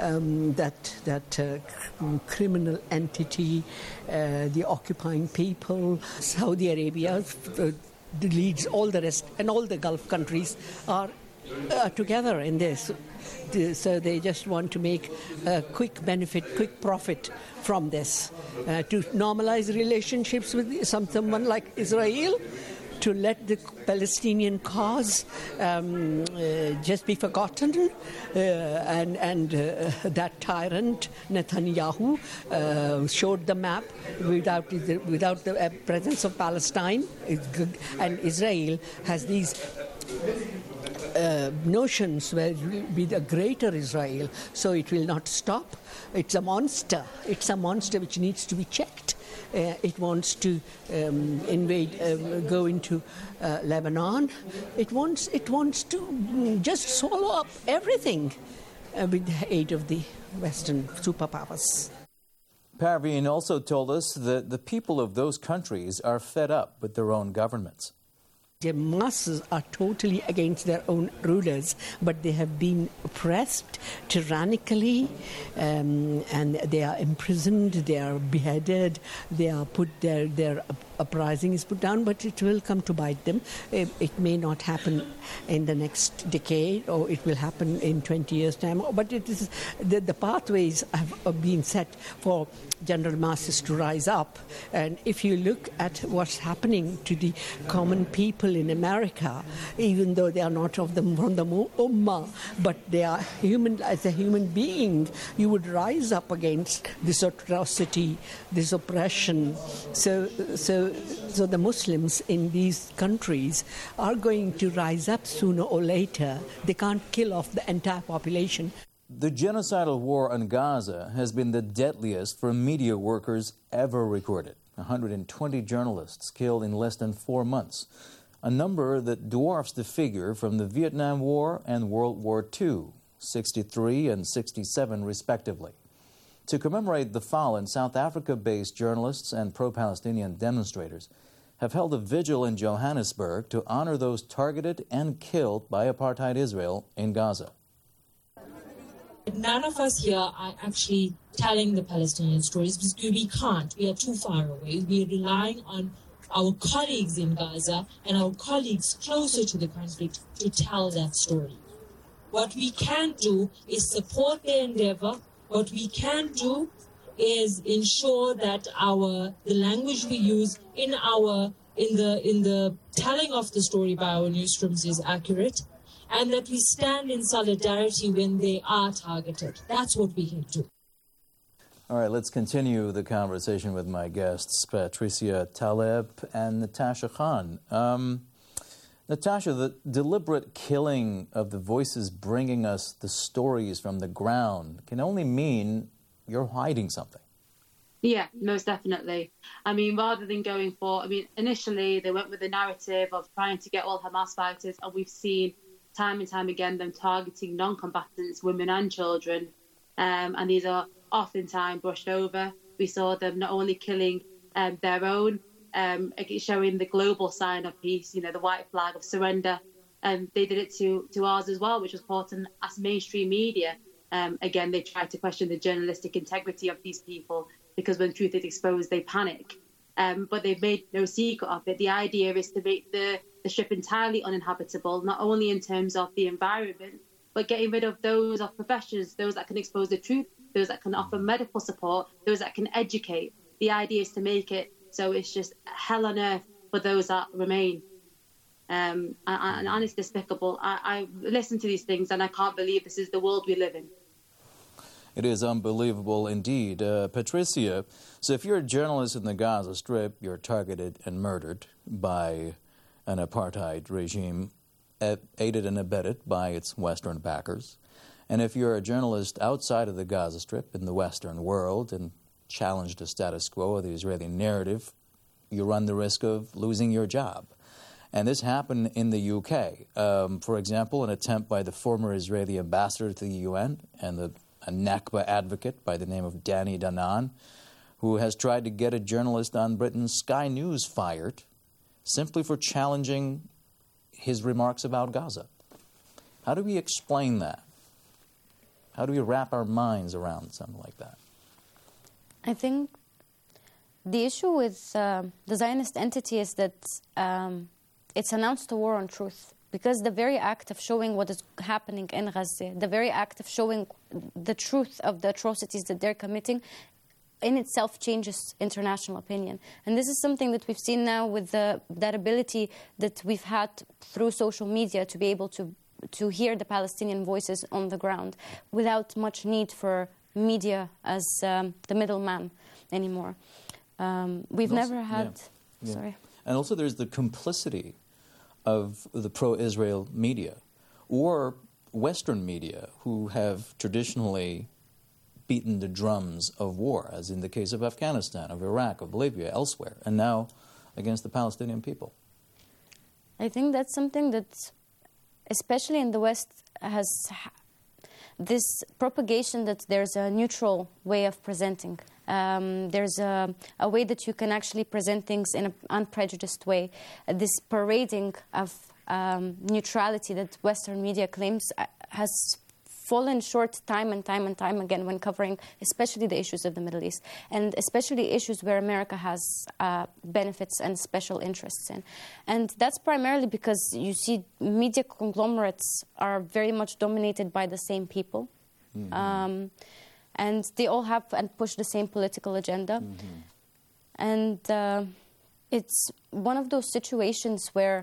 that criminal entity, the occupying people. Saudi Arabia leads all the rest, and all the Gulf countries are together in this. So they just want to make a quick benefit, quick profit from this, to normalize relationships with someone like Israel, to let the Palestinian cause just be forgotten, and that tyrant Netanyahu showed the map without the presence of Palestine, and Israel has these notions where it will be the greater Israel, so it will not stop. It's a monster. It's a monster which needs to be checked. It wants to invade, go into Lebanon. It wants to just swallow up everything with the aid of the Western superpowers. Parveen also told us that the people of those countries are fed up with their own governments. The masses are totally against their own rulers, but they have been oppressed tyrannically, and they are imprisoned, they are beheaded, they are put their uprising is put down, but it will come to bite them. It may not happen in the next decade, or it will happen in 20 years' time, but it is the pathways have been set for general masses to rise up. And if you look at what's happening to the common people in America, even though they are not from the Ummah, but they are human, as a human being, you would rise up against this atrocity, this oppression. So So the Muslims in these countries are going to rise up sooner or later. They can't kill off the entire population. The genocidal war on Gaza has been the deadliest for media workers ever recorded. 120 journalists killed in less than 4 months, a number that dwarfs the figure from the Vietnam War and World War II, 63 and 67 respectively. To commemorate the fallen, South Africa-based journalists and pro-Palestinian demonstrators have held a vigil in Johannesburg to honor those targeted and killed by apartheid Israel in Gaza. None of us here are actually telling the Palestinian stories because we can't. We are too far away. We are relying on our colleagues in Gaza and our colleagues closer to the conflict to tell that story. What we can do is support their endeavor. What we can do is ensure that the language we use in the telling of the story by our newsrooms is accurate, and that we stand in solidarity when they are targeted. That's what we can do. All right, let's continue the conversation with my guests, Patricia Taleb and Natasha Khan. Natasha, the deliberate killing of the voices bringing us the stories from the ground can only mean you're hiding something. Yeah, most definitely. I mean, rather than going for, initially they went with the narrative of trying to get all Hamas fighters, and we've seen time and time again them targeting non-combatants, women and children, and these are oftentimes brushed over. We saw them not only killing their own, showing the global sign of peace, the white flag of surrender, and they did it to ours as well, which was important as mainstream media. Again, they tried to question the journalistic integrity of these people because when truth is exposed, they panic. But they've made no secret of it. The idea is to make the strip entirely uninhabitable, not only in terms of the environment, but getting rid of those of professions, those that can expose the truth, those that can offer medical support, those that can educate. The idea is to make it so it's just hell on earth for those that remain. And it's despicable. I listen to these things and I can't believe this is the world we live in. It is unbelievable indeed. Patricia, so if you're a journalist in the Gaza Strip, you're targeted and murdered by an apartheid regime aided and abetted by its Western backers. And if you're a journalist outside of the Gaza Strip in the Western world and challenge the status quo of the Israeli narrative, you run the risk of losing your job. And this happened in the UK. For example, an attempt by the former Israeli ambassador to the UN and a Nakba advocate by the name of Danny Danon, who has tried to get a journalist on Britain's Sky News fired simply for challenging his remarks about Gaza. How do we explain that? How do we wrap our minds around something like that? I think the issue with the Zionist entity is that it's announced a war on truth, because the very act of showing what is happening in Gaza, the very act of showing the truth of the atrocities that they're committing, in itself changes international opinion. And this is something that we've seen now with that ability that we've had through social media to be able to hear the Palestinian voices on the ground without much need for media as the middleman anymore. We've never had... Yeah. Sorry. And also there's the complicity of the pro-Israel media or Western media who have traditionally beaten the drums of war, as in the case of Afghanistan, of Iraq, of Libya, elsewhere, and now against the Palestinian people. I think that's something that, especially in the West, has this propagation that there's a neutral way of presenting. There's a way that you can actually present things in an unprejudiced way. This parading of neutrality that Western media claims has fallen short time and time and time again when covering especially the issues of the Middle East, and especially issues where America has benefits and special interests in. And that's primarily because you see media conglomerates are very much dominated by the same people. Mm-hmm. And they all have and push the same political agenda. Mm-hmm. And it's one of those situations where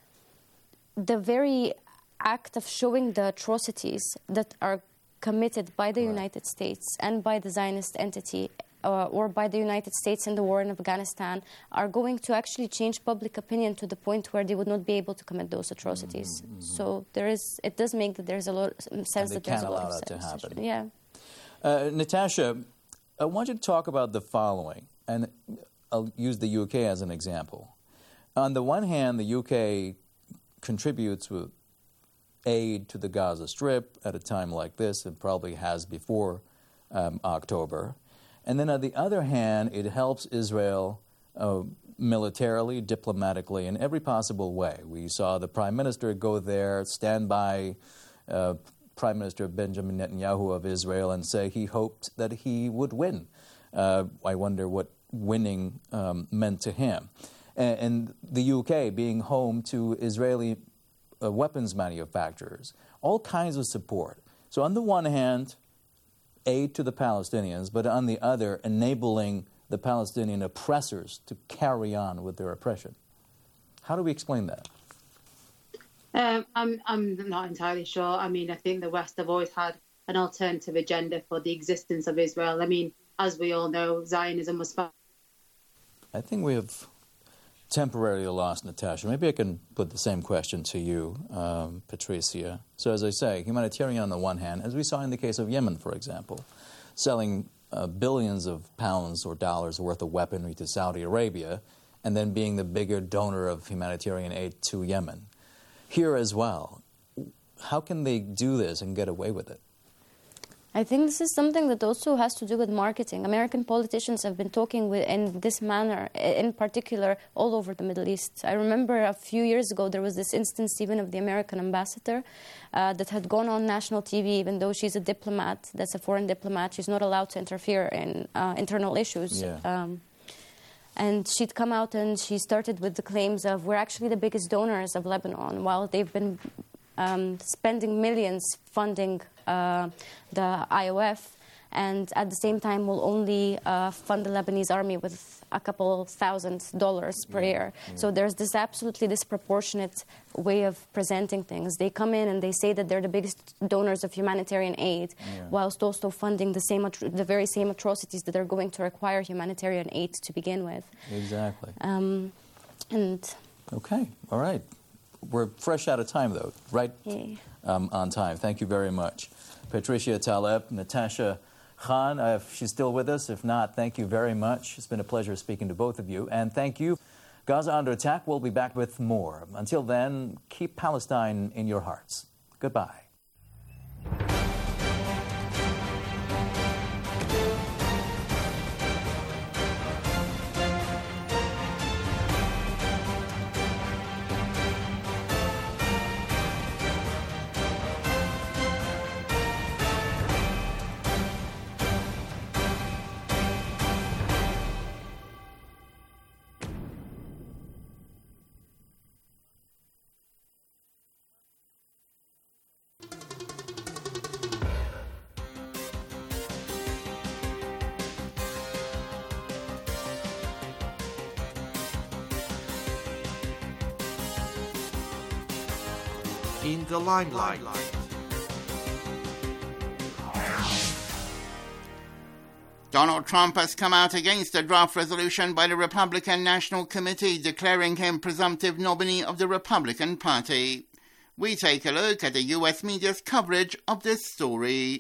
the very act of showing the atrocities that are committed by the United States and by the Zionist entity or by the United States in the war in Afghanistan are going to actually change public opinion to the point where they would not be able to commit those atrocities. Mm-hmm. So it does make that there's a lot of sense that there's a lot of sense. Can't allow that to happen. Yeah. Natasha, I want you to talk about the following, and I'll use the UK as an example. On the one hand, the UK contributes with aid to the Gaza Strip at a time like this. It probably has before October. And then on the other hand, it helps Israel militarily, diplomatically, in every possible way. We saw the Prime Minister go there, stand by Prime Minister Benjamin Netanyahu of Israel and say he hoped that he would win. I wonder what winning meant to him. And the UK being home to Israeli weapons manufacturers, all kinds of support. So on the one hand, aid to the Palestinians, but on the other, enabling the Palestinian oppressors to carry on with their oppression. How do we explain that? I'm not entirely sure. I mean, I think the West have always had an alternative agenda for the existence of Israel. I mean, as we all know, Zionism was... I think we have temporarily lost Natasha. Maybe I can put the same question to you, Patricia. So as I say, humanitarian on the one hand, as we saw in the case of Yemen, for example, selling billions of pounds or dollars worth of weaponry to Saudi Arabia, and then being the bigger donor of humanitarian aid to Yemen. Here as well, how can they do this and get away with it? I think this is something that also has to do with marketing. American politicians have been talking in this manner, in particular, all over the Middle East. I remember a few years ago there was this instance even of the American ambassador that had gone on national TV, even though she's a diplomat, that's a foreign diplomat, she's not allowed to interfere in internal issues. Yeah. And she'd come out and she started with the claims of, we're actually the biggest donors of Lebanon, while they've been spending millions funding the IOF, and at the same time will only fund the Lebanese army with a couple $1,000s per year. Yeah. So there's this absolutely disproportionate way of presenting things. They come in and they say that they're the biggest donors of humanitarian aid, whilst also funding the very same atrocities that are going to require humanitarian aid to begin with. Exactly. Okay, all right. We're fresh out of time, though, right? On time. Thank you very much. Patricia Taleb, Natasha Khan, if she's still with us. If not, thank you very much. It's been a pleasure speaking to both of you. And thank you. Gaza Under Attack, we'll be back with more. Until then, keep Palestine in your hearts. Goodbye. In the limelight. Donald Trump has come out against a draft resolution by the Republican National Committee declaring him presumptive nominee of the Republican Party. We take a look at the U.S. media's coverage of this story.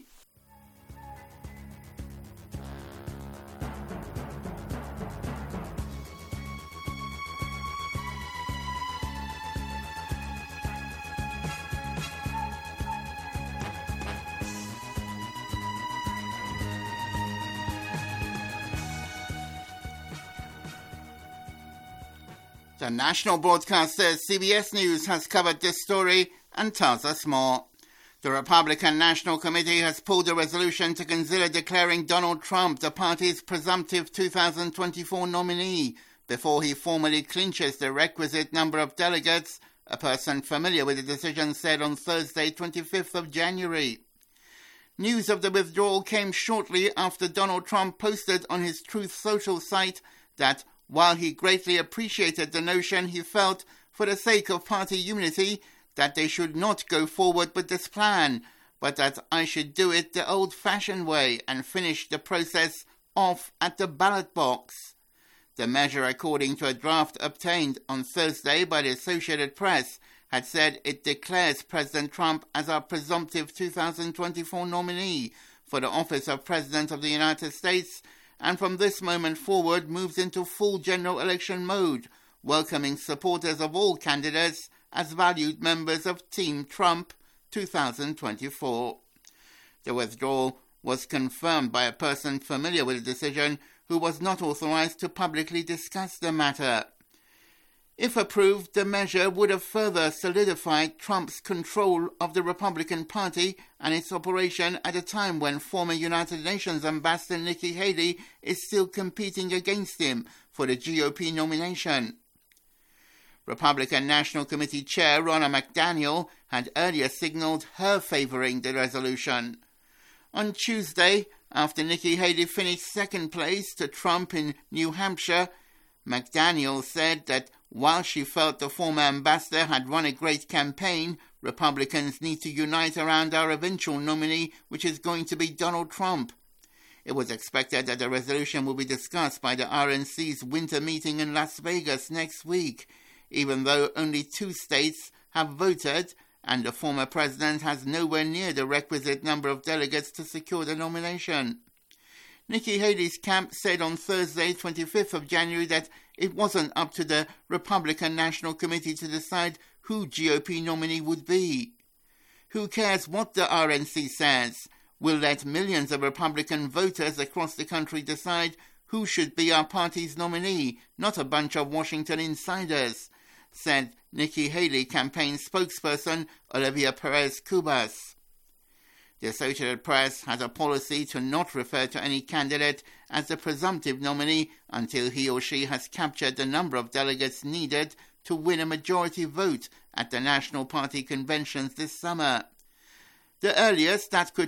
The national broadcaster CBS News has covered this story and tells us more. The Republican National Committee has pulled a resolution to consider declaring Donald Trump the party's presumptive 2024 nominee before he formally clinches the requisite number of delegates, a person familiar with the decision said on Thursday, 25th of January. News of the withdrawal came shortly after Donald Trump posted on his Truth Social site that while he greatly appreciated the notion, he felt, for the sake of party unity, that they should not go forward with this plan, but that I should do it the old-fashioned way and finish the process off at the ballot box. The measure, according to a draft obtained on Thursday by the Associated Press, had said it declares President Trump as our presumptive 2024 nominee for the office of President of the United States, and from this moment forward moves into full general election mode, welcoming supporters of all candidates as valued members of Team Trump 2024. The withdrawal was confirmed by a person familiar with the decision who was not authorized to publicly discuss the matter. If approved, the measure would have further solidified Trump's control of the Republican Party and its operation at a time when former United Nations Ambassador Nikki Haley is still competing against him for the GOP nomination. Republican National Committee Chair Ronna McDaniel had earlier signaled her favoring the resolution. On Tuesday, after Nikki Haley finished second place to Trump in New Hampshire, McDaniel said that while she felt the former ambassador had run a great campaign, Republicans need to unite around our eventual nominee, which is going to be Donald Trump. It was expected that the resolution will be discussed by the RNC's winter meeting in Las Vegas next week, even though only 2 states have voted and the former president has nowhere near the requisite number of delegates to secure the nomination. Nikki Haley's camp said on Thursday, 25th of January, that it wasn't up to the Republican National Committee to decide who GOP nominee would be. Who cares what the RNC says? We'll let millions of Republican voters across the country decide who should be our party's nominee, not a bunch of Washington insiders, said Nikki Haley campaign spokesperson Olivia Perez-Cubas. The Associated Press has a policy to not refer to any candidate as the presumptive nominee until he or she has captured the number of delegates needed to win a majority vote at the National Party conventions this summer. The earliest that could